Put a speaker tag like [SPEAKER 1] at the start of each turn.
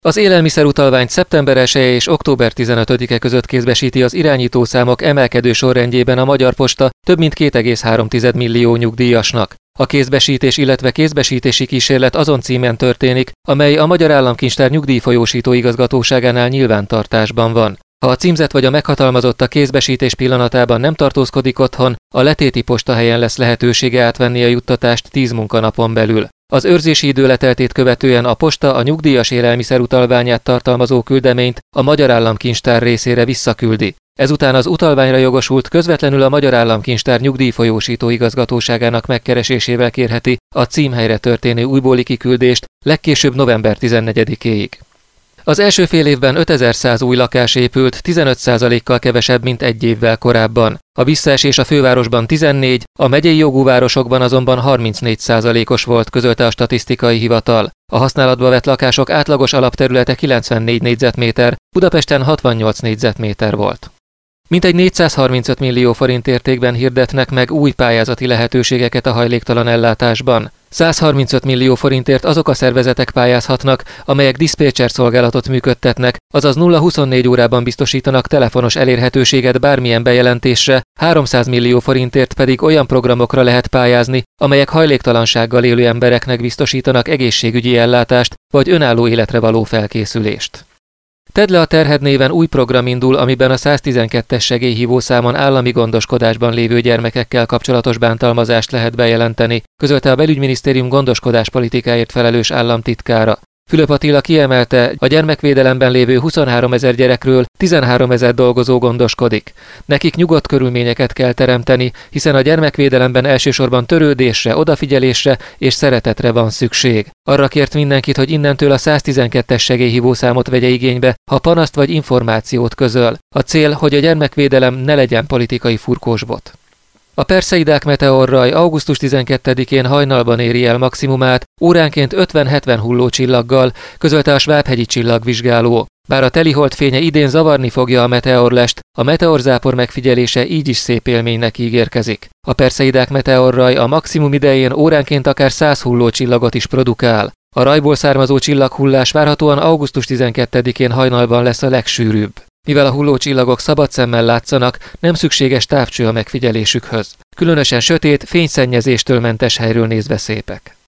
[SPEAKER 1] Az élelmiszerutalványt szeptember 1 és október 15-e között kézbesíti az irányítószámok emelkedő sorrendjében a Magyar Posta több mint 2,3 millió nyugdíjasnak. A kézbesítés, illetve kézbesítési kísérlet azon címen történik, amely a Magyar Államkincstár nyugdíjfolyósító igazgatóságánál nyilvántartásban van. Ha a címzett vagy a meghatalmazott a kézbesítés pillanatában nem tartózkodik otthon, a letéti postahelyen lesz lehetősége átvenni a juttatást 10 munkanapon belül. Az őrzési idő leteltét követően a posta a nyugdíjas élelmiszerutalványát tartalmazó küldeményt a Magyar Államkincstár részére visszaküldi. Ezután az utalványra jogosult közvetlenül a Magyar Államkincstár nyugdíjfolyósító igazgatóságának megkeresésével kérheti a címhelyre történő újbóli kiküldést legkésőbb november 14-éig. Az első fél évben 5100 új lakás épült, 15%-kal kevesebb, mint egy évvel korábban. A visszaesés a fővárosban 14, a megyei jogú városokban azonban 34%-os volt, közölte a statisztikai hivatal. A használatba vett lakások átlagos alapterülete 94 négyzetméter, Budapesten 68 négyzetméter volt. Mintegy 435 millió forint értékben hirdetnek meg új pályázati lehetőségeket a hajléktalan ellátásban. 135 millió forintért azok a szervezetek pályázhatnak, amelyek diszpécser szolgálatot működtetnek, azaz 0-24 órában biztosítanak telefonos elérhetőséget bármilyen bejelentésre, 300 millió forintért pedig olyan programokra lehet pályázni, amelyek hajléktalansággal élő embereknek biztosítanak egészségügyi ellátást vagy önálló életre való felkészülést. Tedd le a terhed néven új program indul, amiben a 112-es segélyhívószámon állami gondoskodásban lévő gyermekekkel kapcsolatos bántalmazást lehet bejelenteni, közölte a Belügyminisztérium gondoskodáspolitikáért felelős államtitkára. Fülöp Attila kiemelte, a gyermekvédelemben lévő 23 000 gyerekről 13 000 dolgozó gondoskodik. Nekik nyugodt körülményeket kell teremteni, hiszen a gyermekvédelemben elsősorban törődésre, odafigyelésre és szeretetre van szükség. Arra kért mindenkit, hogy innentől a 112-es segélyhívószámot vegye igénybe, ha panaszt vagy információt közöl. A cél, hogy a gyermekvédelem ne legyen politikai furkósbot. A Perseidák meteorraj augusztus 12-én hajnalban éri el maximumát, óránként 50-70 hullócsillaggal, közölte a Svábhegyi csillagvizsgáló. Bár a telihold fénye idén zavarni fogja a meteorlest, a meteorzápor megfigyelése így is szép élménynek ígérkezik. A Perseidák meteorraj a maximum idején óránként akár 100 hullócsillagot is produkál. A rajból származó csillaghullás várhatóan augusztus 12-én hajnalban lesz a legsűrűbb. Mivel a hullócsillagok szabad szemmel látszanak, nem szükséges távcső a megfigyelésükhöz. Különösen sötét, fényszennyezéstől mentes helyről nézve szépek.